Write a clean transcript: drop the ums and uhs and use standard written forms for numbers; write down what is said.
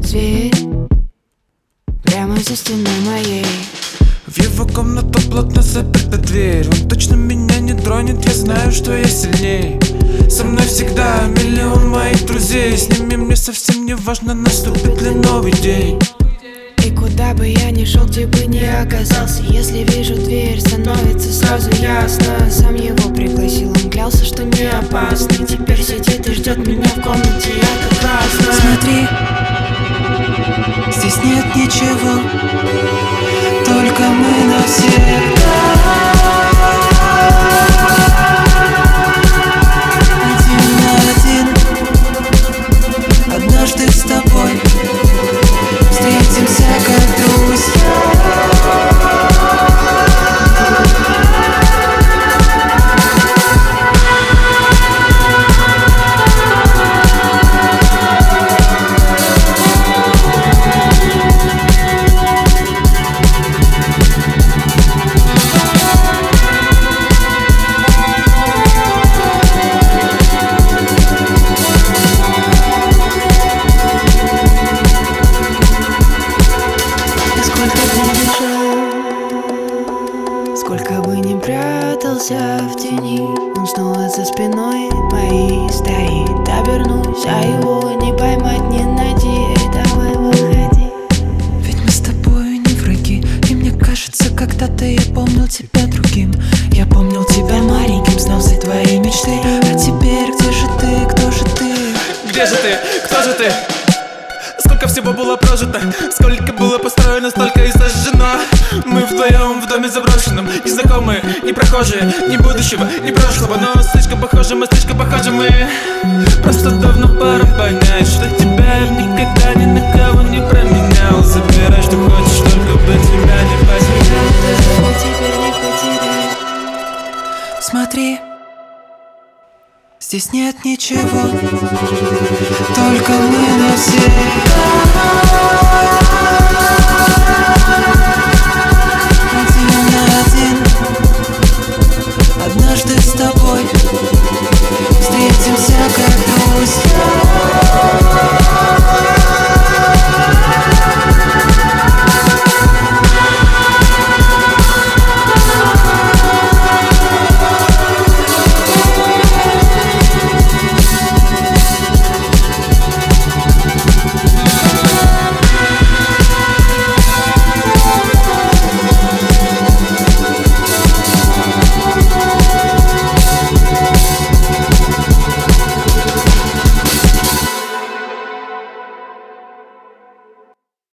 зверь прямо за стеной моей. В его комнату плотно заперта дверь. Он точно меня не тронет, я знаю, что я сильней. Со мной всегда миллион моих друзей. С ними мне совсем не важно, наступит ли новый день. И куда бы я ни шел, где бы ни оказался, если вижу дверь, становится сразу ясно. Сам его пригласил, он клялся, что не опасный. Теперь сидит и ждет меня в комнате, это классно. Смотри, здесь нет ничего, только мы навсегда. Один на один, однажды с тобой встретимся как друзья. Сколько бы ни прятался в тени, он снова за спиной моей стоит. Обернусь, а его не поймать, не найти. Эй, давай выходи. Ведь мы с тобою не враги. И мне кажется, когда-то я помнил тебя другим. Я помнил тебя маленьким, знал все твои мечты. А теперь где же ты, кто же ты? Где же ты? Кто же ты? Сколько всего было прожито, сколько было построено, столько и сожжено. Мы вдвоем в доме заброшенном, незнакомые, не прохожие, ни будущего, ни прошлого. Но слишком похожи, мы слишком похожи, мы просто давно пора понять, что тебя я никогда ни на кого не променял. Забирай, что хочешь, только бы тебя не потерял. Теперь не потеряй. Смотри, здесь нет ничего, только мы навсегда. Один на один, однажды с тобой встретимся как